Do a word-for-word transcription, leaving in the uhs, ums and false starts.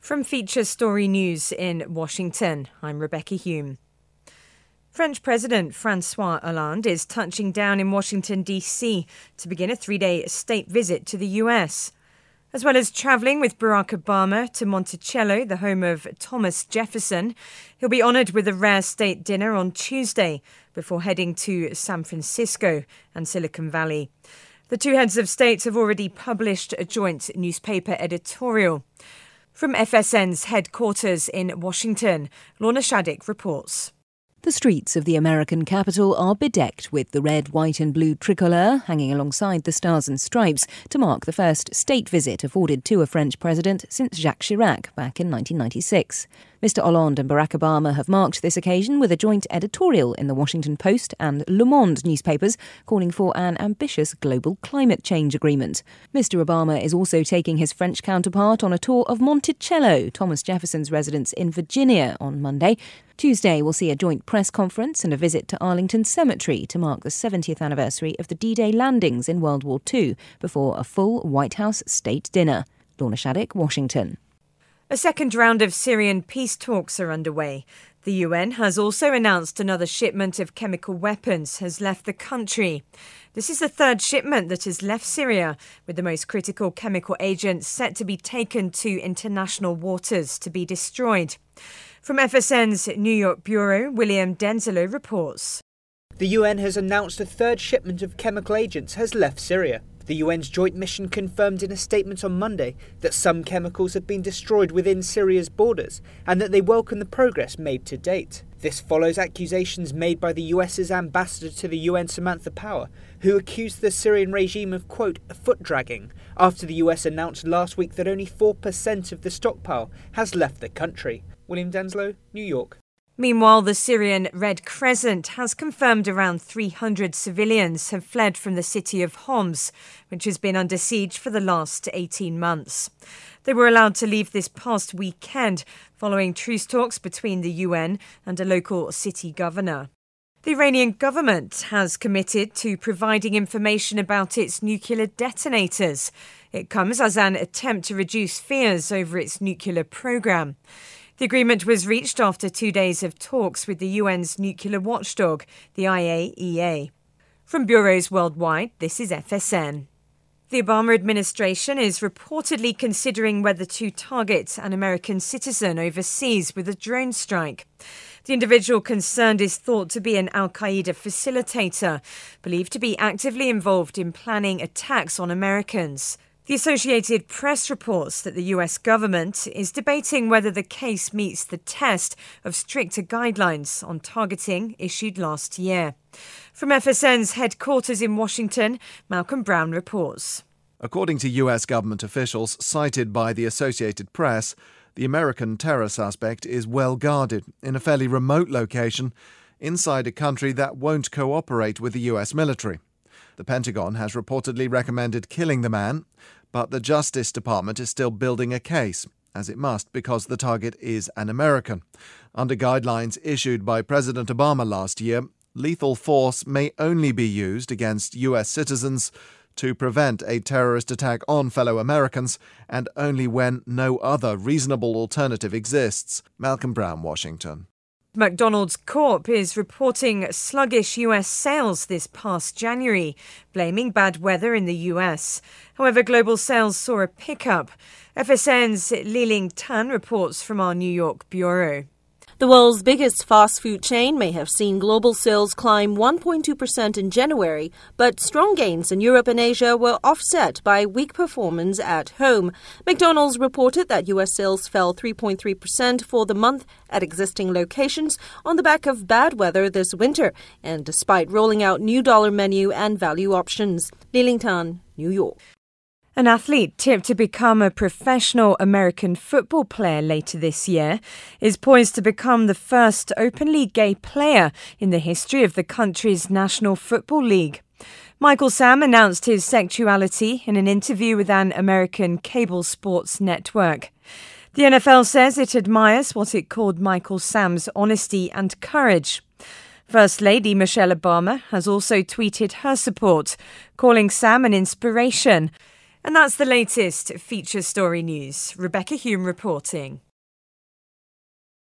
From Feature Story News in Washington, I'm Rebecca Hume. French President François Hollande is touching down in Washington, D C to begin a three-day state visit to the U S. As well as travelling with Barack Obama to Monticello, the home of Thomas Jefferson, he'll be honoured with a rare state dinner on Tuesday before heading to San Francisco and Silicon Valley. The two heads of state have already published a joint newspaper editorial. From F S N's headquarters in Washington, Lorna Shaddick reports. The streets of the American capital are bedecked with the red, white and blue tricolour hanging alongside the stars and stripes to mark the first state visit afforded to a French president since Jacques Chirac back in nineteen ninety-six. Mister Hollande and Barack Obama have marked this occasion with a joint editorial in the Washington Post and Le Monde newspapers calling for an ambitious global climate change agreement. Mister Obama is also taking his French counterpart on a tour of Monticello, Thomas Jefferson's residence in Virginia, on Monday. Tuesday will see a joint press conference and a visit to Arlington Cemetery to mark the seventieth anniversary of the D-Day landings in World War Two before a full White House state dinner. Lorna Shaddick, Washington. A second round of Syrian peace talks are underway. The U N has also announced another shipment of chemical weapons has left the country. This is the third shipment that has left Syria, with the most critical chemical agents set to be taken to international waters to be destroyed. From F S N's New York bureau, William Denzelo reports. The U N has announced a third shipment of chemical agents has left Syria. The U N's joint mission confirmed in a statement on Monday that some chemicals have been destroyed within Syria's borders and that they welcome the progress made to date. This follows accusations made by the US's ambassador to the U N, Samantha Power, who accused the Syrian regime of, quote, foot-dragging, after the U S announced last week that only four percent of the stockpile has left the country. William Denslow, New York. Meanwhile, the Syrian Red Crescent has confirmed around three hundred civilians have fled from the city of Homs, which has been under siege for the last eighteen months. They were allowed to leave this past weekend following truce talks between the U N and a local city governor. The Iranian government has committed to providing information about its nuclear detonators. It comes as an attempt to reduce fears over its nuclear program. The agreement was reached after two days of talks with the U N's nuclear watchdog, the I A E A. From bureaus worldwide, this is F S N. The Obama administration is reportedly considering whether to target an American citizen overseas with a drone strike. The individual concerned is thought to be an al-Qaeda facilitator, believed to be actively involved in planning attacks on Americans. The Associated Press reports that the U S government is debating whether the case meets the test of stricter guidelines on targeting issued last year. From F S N's headquarters in Washington, Malcolm Brown reports. According to U S government officials cited by the Associated Press, the American terror suspect is well guarded in a fairly remote location inside a country that won't cooperate with the U S military. The Pentagon has reportedly recommended killing the man, but the Justice Department is still building a case, as it must because the target is an American. Under guidelines issued by President Obama last year, lethal force may only be used against U S citizens to prevent a terrorist attack on fellow Americans, and only when no other reasonable alternative exists. Malcolm Brown, Washington. McDonald's Corp is reporting sluggish U S sales this past January, blaming bad weather in the U S. However, global sales saw a pickup. F S N's Li-Ling Tan reports from our New York bureau. The world's biggest fast food chain may have seen global sales climb one point two percent in January, but strong gains in Europe and Asia were offset by weak performance at home. McDonald's reported that U S sales fell three point three percent for the month at existing locations on the back of bad weather this winter, and despite rolling out new dollar menu and value options. Li-Ling Tan, New York. An athlete tipped to become a professional American football player later this year is poised to become the first openly gay player in the history of the country's National Football League. Michael Sam announced his sexuality in an interview with an American cable sports network. The N F L says it admires what it called Michael Sam's honesty and courage. First Lady Michelle Obama has also tweeted her support, calling Sam an inspiration. And that's the latest Feature Story News. Rebecca Hume reporting.